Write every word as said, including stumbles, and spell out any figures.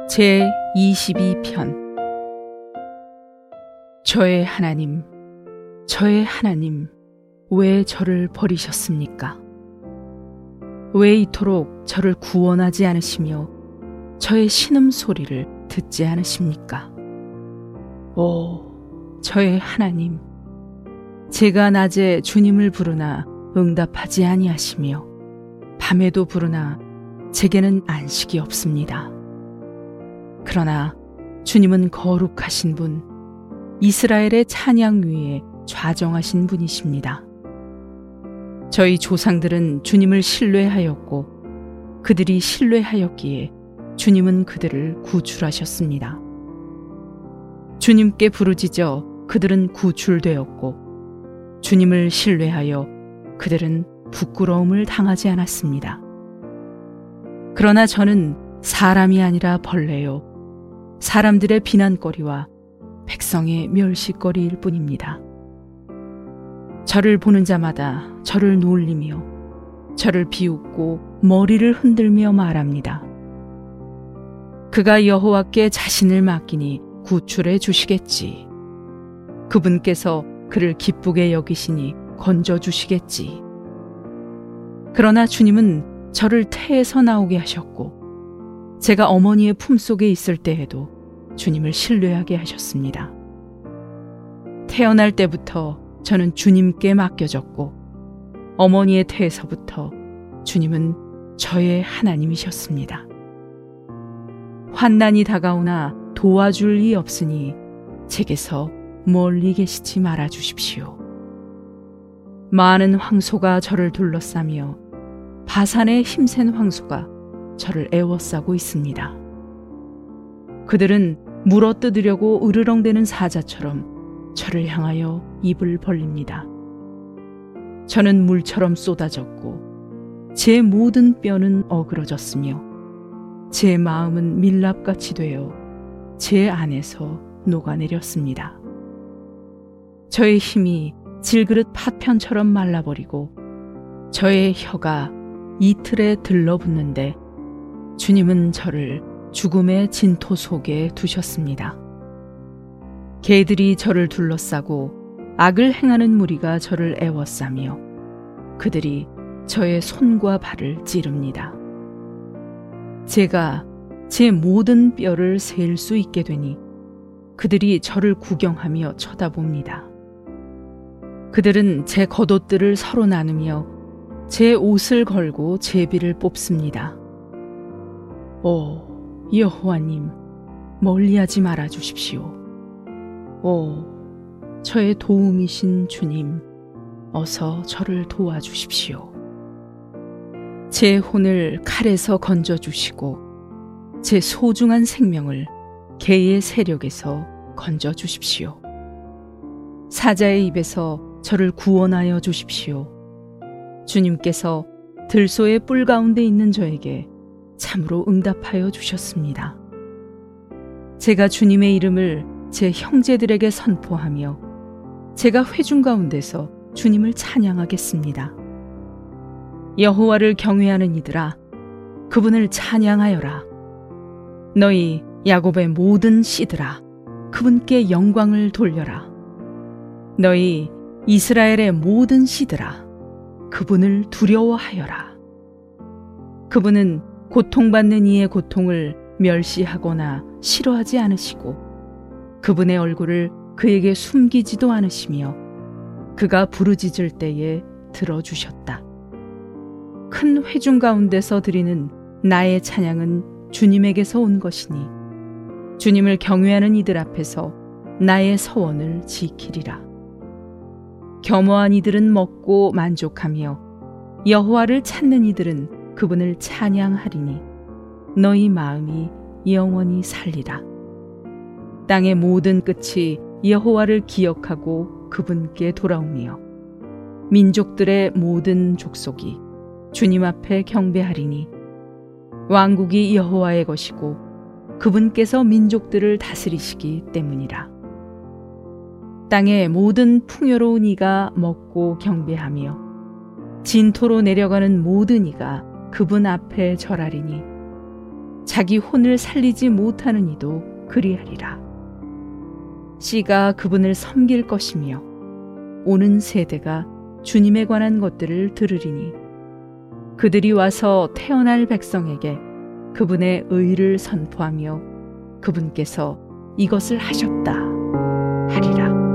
제이십이 편. 저의 하나님, 저의 하나님, 왜 저를 버리셨습니까? 왜 이토록 저를 구원하지 않으시며 저의 신음소리를 듣지 않으십니까? 오, 저의 하나님, 제가 낮에 주님을 부르나 응답하지 아니하시며 밤에도 부르나 제게는 안식이 없습니다. 그러나 주님은 거룩하신 분, 이스라엘의 찬양 위에 좌정하신 분이십니다. 저희 조상들은 주님을 신뢰하였고 그들이 신뢰하였기에 주님은 그들을 구출하셨습니다. 주님께 부르짖어 그들은 구출되었고 주님을 신뢰하여 그들은 부끄러움을 당하지 않았습니다. 그러나 저는 사람이 아니라 벌레요, 사람들의 비난거리와 백성의 멸시거리일 뿐입니다. 저를 보는 자마다 저를 놀리며 저를 비웃고 머리를 흔들며 말합니다. 그가 여호와께 자신을 맡기니 구출해 주시겠지. 그분께서 그를 기쁘게 여기시니 건져 주시겠지. 그러나 주님은 저를 태에서 나오게 하셨고 제가 어머니의 품속에 있을 때에도 주님을 신뢰하게 하셨습니다. 태어날 때부터 저는 주님께 맡겨졌고 어머니의 태에서부터 주님은 저의 하나님이셨습니다. 환난이 다가오나 도와줄 이 없으니 제게서 멀리 계시지 말아 주십시오. 많은 황소가 저를 둘러싸며 바산의 힘센 황소가 저를 애워싸고 있습니다. 그들은 물어뜯으려고 으르렁대는 사자처럼 저를 향하여 입을 벌립니다. 저는 물처럼 쏟아졌고 제 모든 뼈는 어그러졌으며 제 마음은 밀랍같이 되어 제 안에서 녹아내렸습니다. 저의 힘이 질그릇 파편처럼 말라버리고 저의 혀가 이틀에 들러붙는데 주님은 저를 죽음의 진토 속에 두셨습니다. 개들이 저를 둘러싸고 악을 행하는 무리가 저를 애워싸며 그들이 저의 손과 발을 찌릅니다. 제가 제 모든 뼈를 셀 수 있게 되니 그들이 저를 구경하며 쳐다봅니다. 그들은 제 겉옷들을 서로 나누며 제 옷을 걸고 제비를 뽑습니다. 오, 여호와님, 멀리하지 말아 주십시오. 오, 저의 도움이신 주님, 어서 저를 도와주십시오. 제 혼을 칼에서 건져주시고 제 소중한 생명을 개의 세력에서 건져주십시오. 사자의 입에서 저를 구원하여 주십시오. 주님께서 들소의 뿔 가운데 있는 저에게 참으로 응답하여 주셨습니다. 제가 주님의 이름을 제 형제들에게 선포하며 제가 회중 가운데서 주님을 찬양하겠습니다. 여호와를 경외하는 이들아, 그분을 찬양하여라. 너희 야곱의 모든 씨들아, 그분께 영광을 돌려라. 너희 이스라엘의 모든 씨들아, 그분을 두려워하여라. 그분은 고통받는 이의 고통을 멸시하거나 싫어하지 않으시고 그분의 얼굴을 그에게 숨기지도 않으시며 그가 부르짖을 때에 들어주셨다. 큰 회중 가운데서 드리는 나의 찬양은 주님에게서 온 것이니 주님을 경외하는 이들 앞에서 나의 서원을 지키리라. 겸허한 이들은 먹고 만족하며 여호와를 찾는 이들은 그분을 찬양하리니 너희 마음이 영원히 살리라. 땅의 모든 끝이 여호와를 기억하고 그분께 돌아오며 민족들의 모든 족속이 주님 앞에 경배하리니 왕국이 여호와의 것이고 그분께서 민족들을 다스리시기 때문이라. 땅의 모든 풍요로운 이가 먹고 경배하며 진토로 내려가는 모든 이가 그분 앞에 절하리니 자기 혼을 살리지 못하는 이도 그리하리라. 씨가 그분을 섬길 것이며 오는 세대가 주님에 관한 것들을 들으리니 그들이 와서 태어날 백성에게 그분의 의를 선포하며 그분께서 이것을 하셨다 하리라.